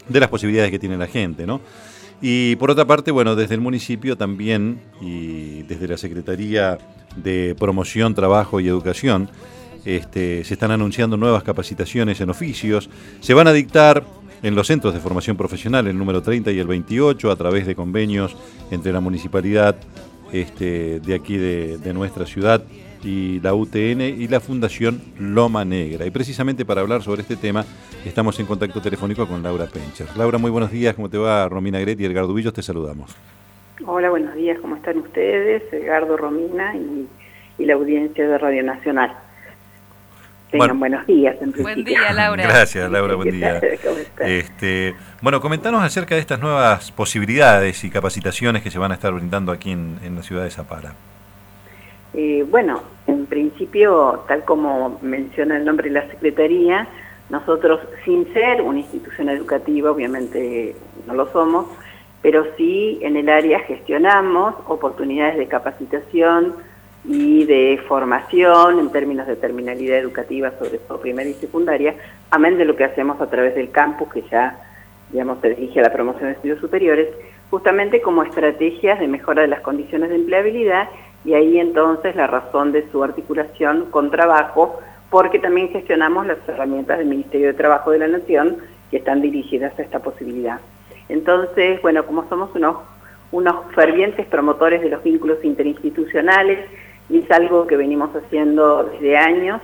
de las posibilidades que tiene la gente, ¿no? Y por otra parte, bueno, desde el municipio también y desde la Secretaría de Promoción, Trabajo y Educación, se están anunciando nuevas capacitaciones en oficios. Se van a dictar en los centros de formación profesional, el número 30 y el 28, a través de convenios entre la municipalidad de aquí de nuestra ciudad y la UTN y la Fundación Loma Negra. Y precisamente para hablar sobre este tema estamos en contacto telefónico con Laura Pencher. Laura, muy buenos días, ¿cómo te va? Romina Gret y Edgardo Villos, te saludamos. Hola, buenos días, ¿cómo están ustedes? Edgardo, Romina y la audiencia de Radio Nacional. Tengan buenos días, en principio. Buen día, Laura. Gracias, Laura, buen día. ¿Cómo estás? Bueno, comentanos acerca de estas nuevas posibilidades y capacitaciones que se van a estar brindando aquí en la ciudad de Zapala. Bueno, en principio, tal como menciona el nombre de la Secretaría, nosotros, sin ser una institución educativa, obviamente no lo somos, pero sí en el área gestionamos oportunidades de capacitación y de formación en términos de terminalidad educativa, sobre todo primaria y secundaria, amén de lo que hacemos a través del campus, que ya, digamos, se dirige a la promoción de estudios superiores, justamente como estrategias de mejora de las condiciones de empleabilidad, y ahí entonces la razón de su articulación con trabajo, porque también gestionamos las herramientas del Ministerio de Trabajo de la Nación que están dirigidas a esta posibilidad. Entonces, bueno, como somos unos fervientes promotores de los vínculos interinstitucionales, y es algo que venimos haciendo desde años,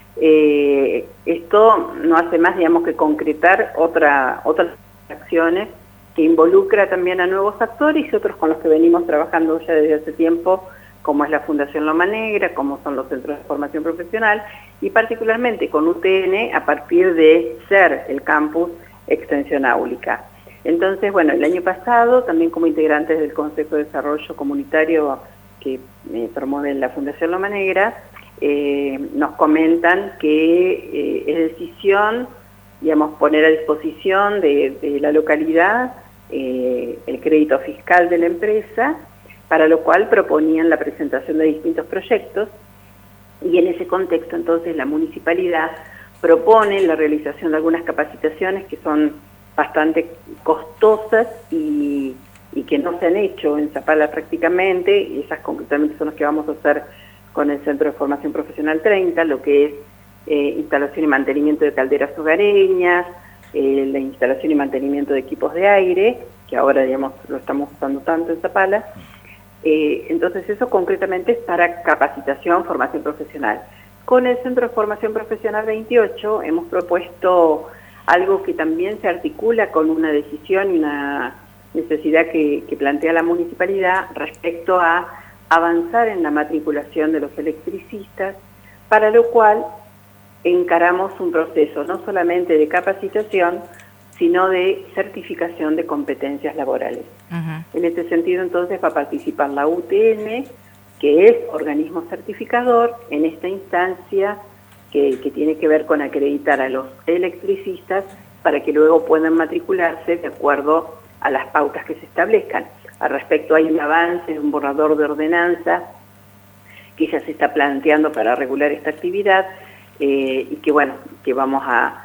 esto no hace más, digamos, que concretar otras acciones que involucra también a nuevos actores y otros con los que venimos trabajando ya desde hace tiempo, como es la Fundación Loma Negra, como son los centros de formación profesional, y particularmente con UTN a partir de ser el campus Extensión Áulica. Entonces, bueno, el año pasado, también como integrantes del Consejo de Desarrollo Comunitario que promueve la Fundación Loma Negra, nos comentan que es decisión, digamos, poner a disposición de la localidad el crédito fiscal de la empresa, para lo cual proponían la presentación de distintos proyectos, y en ese contexto entonces la municipalidad propone la realización de algunas capacitaciones que son bastante costosas y que no se han hecho en Zapala prácticamente, y esas concretamente son las que vamos a hacer con el Centro de Formación Profesional 30, lo que es instalación y mantenimiento de calderas hogareñas, la instalación y mantenimiento de equipos de aire, que ahora, digamos, lo estamos usando tanto en Zapala. Entonces eso concretamente es para capacitación, formación profesional. Con el Centro de Formación Profesional 28 hemos propuesto algo que también se articula con una decisión y una necesidad que plantea la municipalidad respecto a avanzar en la matriculación de los electricistas, para lo cual encaramos un proceso no solamente de capacitación, sino de certificación de competencias laborales. En este sentido, entonces, va a participar la UTN, que es organismo certificador, en esta instancia que tiene que ver con acreditar a los electricistas para que luego puedan matricularse de acuerdo a las pautas que se establezcan. Al respecto, hay un avance, un borrador de ordenanza que ya se está planteando para regular esta actividad y que, bueno, que vamos a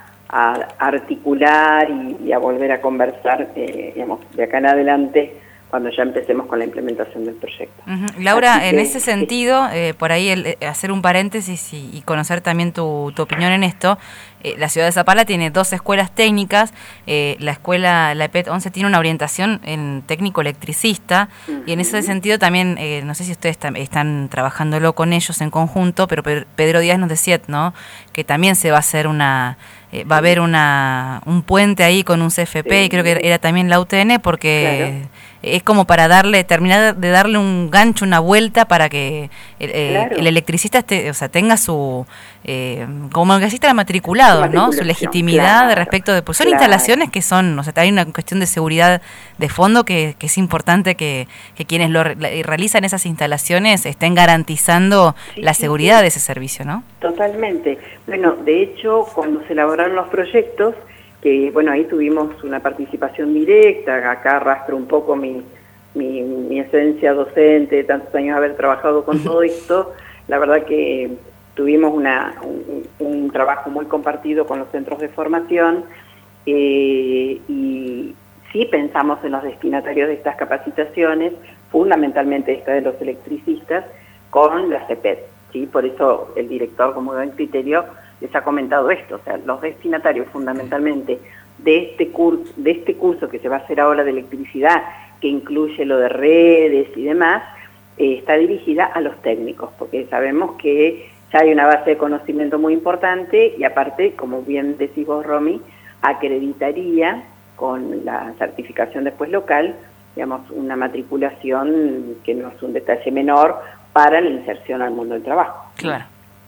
articular y a volver a conversar, digamos, de acá en adelante, cuando ya empecemos con la implementación del proyecto. Laura, en ese sentido, por ahí hacer un paréntesis y conocer también tu opinión en esto. La ciudad de Zapala tiene 2 escuelas técnicas, la escuela, la EPET 11, tiene una orientación en técnico electricista, y en ese sentido también, no sé si ustedes están trabajándolo con ellos en conjunto, pero Pedro Díaz nos decía, ¿no?, que también se va a hacer va a haber un puente ahí con un CFP, y creo que era también la UTN, porque... Claro. Es como para terminar de darle un gancho, una vuelta para que el electricista tenga su, como el gasista matriculado, ¿no?, su legitimidad respecto de, pues son instalaciones que son, hay una cuestión de seguridad de fondo que es importante que quienes realizan esas instalaciones estén garantizando la seguridad de ese servicio, ¿no? Totalmente. Bueno, de hecho, cuando se elaboraron los proyectos, que bueno, ahí tuvimos una participación directa, acá arrastro un poco mi esencia docente, tantos años de haber trabajado con todo esto, la verdad que tuvimos un trabajo muy compartido con los centros de formación y sí pensamos en los destinatarios de estas capacitaciones, fundamentalmente esta de los electricistas, con la CEPET, ¿sí? Por eso el director, como buen criterio, les ha comentado esto, o sea, los destinatarios fundamentalmente de este curso que se va a hacer ahora de electricidad, que incluye lo de redes y demás, está dirigida a los técnicos, porque sabemos que ya hay una base de conocimiento muy importante y aparte, como bien decís vos, Romy, acreditaría con la certificación después local, digamos, una matriculación que no es un detalle menor para la inserción al mundo del trabajo. Claro.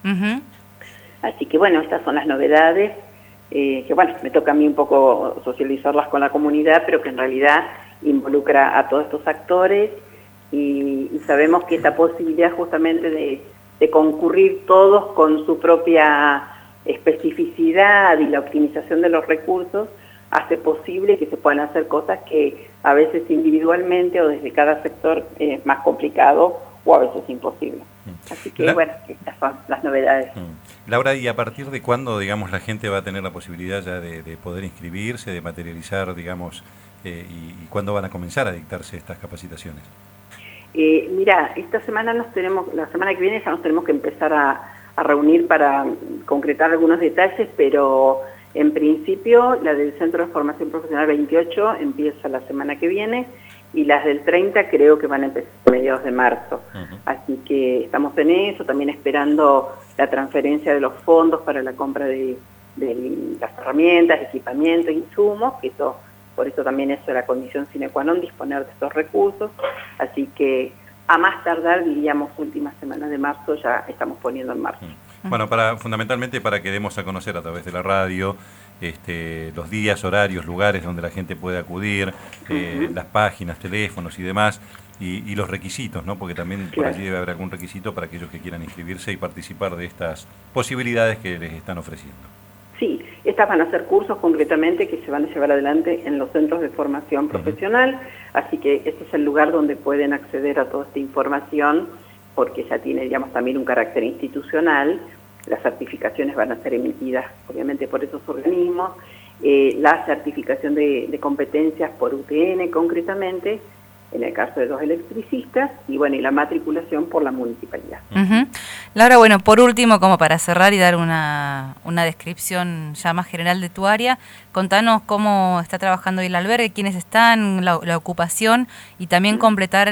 Así que bueno, estas son las novedades, que bueno, me toca a mí un poco socializarlas con la comunidad, pero que en realidad involucra a todos estos actores y sabemos que esta posibilidad justamente de concurrir todos con su propia especificidad y la optimización de los recursos hace posible que se puedan hacer cosas que a veces individualmente o desde cada sector es más complicado o a veces imposible. Así que bueno, estas son las novedades. Laura, ¿y a partir de cuándo, digamos, la gente va a tener la posibilidad ya de poder inscribirse, de materializar, digamos, y cuándo van a comenzar a dictarse estas capacitaciones? Mira, esta semana la semana que viene ya nos tenemos que empezar a reunir para concretar algunos detalles, pero en principio la del Centro de Formación Profesional 28 empieza la semana que viene y las del 30 creo que van a empezar a mediados de marzo. Así que estamos en eso, también esperando la transferencia de los fondos para la compra de las herramientas, equipamientos, insumos, que eso, por eso también eso es la condición sine qua non, disponer de estos recursos. Así que a más tardar, diríamos, últimas semanas de marzo ya estamos poniendo en marcha. Bueno, fundamentalmente para que demos a conocer a través de la radio los días, horarios, lugares donde la gente puede acudir, las páginas, teléfonos y demás, y los requisitos, ¿no? Porque también por allí debe haber algún requisito para aquellos que quieran inscribirse y participar de estas posibilidades que les están ofreciendo. Sí, estas van a ser cursos concretamente que se van a llevar adelante en los centros de formación profesional, así que este es el lugar donde pueden acceder a toda esta información, porque ya tiene, digamos, también un carácter institucional. Las certificaciones van a ser emitidas, obviamente, por esos organismos, la certificación de competencias por UTN concretamente, en el caso de los electricistas, y bueno, y la matriculación por la municipalidad. Laura, bueno, por último, como para cerrar y dar una descripción ya más general de tu área, contanos cómo está trabajando el albergue, quiénes están, la ocupación, y también completar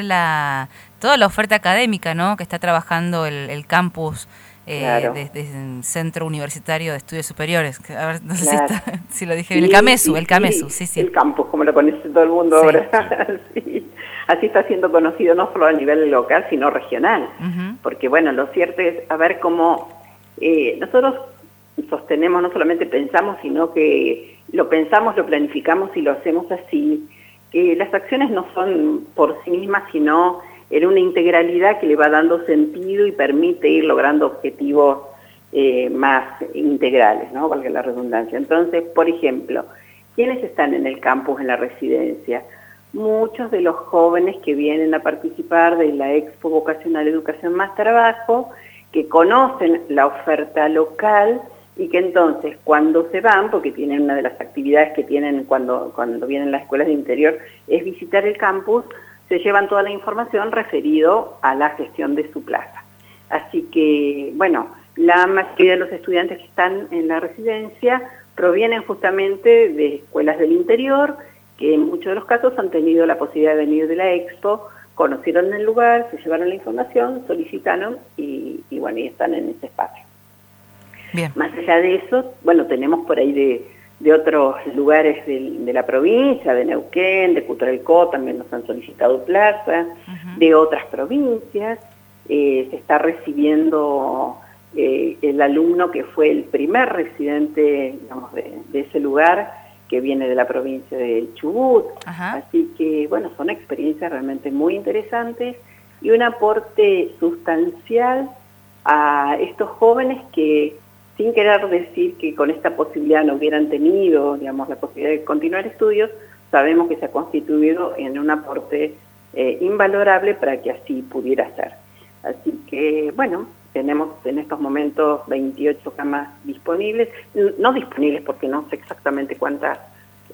toda la oferta académica, ¿no?, que está trabajando el campus claro. desde el Centro Universitario de Estudios Superiores. A ver, no sé Claro. si lo dije bien. El CAMESU, el CAMESU, sí. El campus, como lo conoce todo el mundo ahora. Sí. Así está siendo conocido no solo a nivel local, sino regional. Porque, bueno, lo cierto es a ver cómo nosotros sostenemos, no solamente pensamos, sino que lo pensamos, lo planificamos y lo hacemos así, que las acciones no son por sí mismas, sino en una integralidad que le va dando sentido y permite ir logrando objetivos más integrales, ¿no?, valga la redundancia. Entonces, por ejemplo, ¿quiénes están en el campus, en la residencia? Muchos de los jóvenes que vienen a participar de la Expo Vocacional Educación más Trabajo, que conocen la oferta local y que entonces cuando se van, porque tienen una de las actividades que tienen cuando vienen las escuelas de interior, es visitar el campus, se llevan toda la información referido a la gestión de su plaza. Así que, bueno, la mayoría de los estudiantes que están en la residencia provienen justamente de escuelas del interior, que en muchos de los casos han tenido la posibilidad de venir de la Expo, conocieron el lugar, se llevaron la información, solicitaron y bueno, y están en ese espacio. Bien. Más allá de eso, bueno, tenemos por ahí de otros lugares de la provincia, de Neuquén, de Cutralcó, también nos han solicitado plaza, de otras provincias. Se está recibiendo el alumno que fue el primer residente, digamos, de ese lugar, que viene de la provincia de Chubut. Así que, bueno, son experiencias realmente muy interesantes y un aporte sustancial a estos jóvenes que, sin querer decir que con esta posibilidad no hubieran tenido, digamos, la posibilidad de continuar estudios, sabemos que se ha constituido en un aporte invalorable para que así pudiera ser. Así que, bueno, tenemos en estos momentos 28 camas disponibles, no disponibles porque no sé exactamente cuántas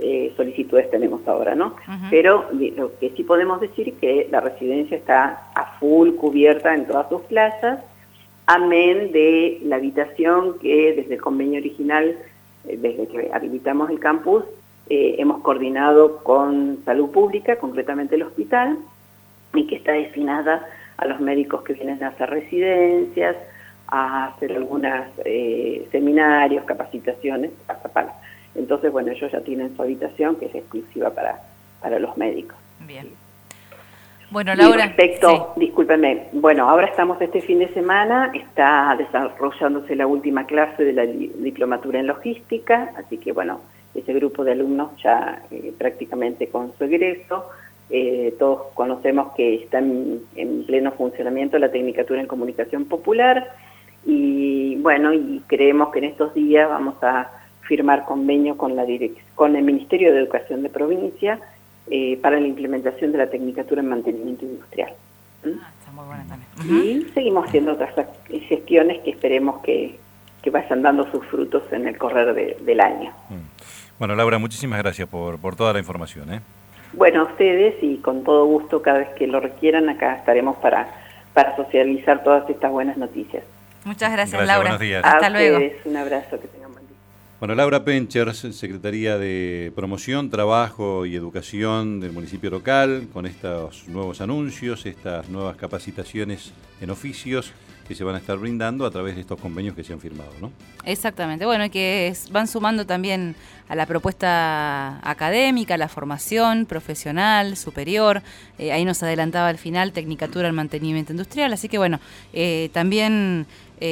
solicitudes tenemos ahora, ¿no? Ujú. Pero lo que sí podemos decir es que la residencia está a full cubierta en todas sus plazas, amén de la habitación que desde el convenio original, desde que habilitamos el campus, hemos coordinado con Salud Pública, concretamente el hospital, y que está destinada a los médicos que vienen a hacer residencias, a hacer algunos seminarios, capacitaciones a Zapala. Entonces, bueno, ellos ya tienen su habitación que es exclusiva para los médicos. Bien. Bueno, Laura. Y respecto, sí. Discúlpenme, bueno, ahora estamos este fin de semana, está desarrollándose la última clase de la diplomatura en logística, así que bueno, ese grupo de alumnos ya prácticamente con su egreso. Todos conocemos que está en pleno funcionamiento la Tecnicatura en Comunicación Popular y bueno, y creemos que en estos días vamos a firmar convenio con el Ministerio de Educación de Provincia para la implementación de la Tecnicatura en Mantenimiento Industrial. Está muy buena también. Y seguimos haciendo otras gestiones que esperemos que vayan dando sus frutos en el correr del año. Bueno, Laura, muchísimas gracias por toda la información. Bueno, a ustedes, y con todo gusto, cada vez que lo requieran, acá estaremos para socializar todas estas buenas noticias. Muchas gracias, Laura. Buenos días. Hasta a luego. ustedes, un abrazo, que tengan buen día. Bueno, Laura Penchers, Secretaría de Promoción, Trabajo y Educación del municipio local, con estos nuevos anuncios, estas nuevas capacitaciones en oficios que se van a estar brindando a través de estos convenios que se han firmado, ¿no? Exactamente, bueno, y que van sumando también a la propuesta académica, la formación profesional, superior, ahí nos adelantaba al final Tecnicatura en Mantenimiento Industrial, así que bueno, también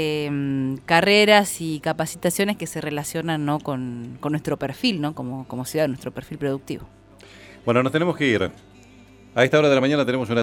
carreras y capacitaciones que se relacionan, ¿no?, con nuestro perfil, ¿no?, como ciudad, nuestro perfil productivo. Bueno, nos tenemos que ir. A esta hora de la mañana tenemos una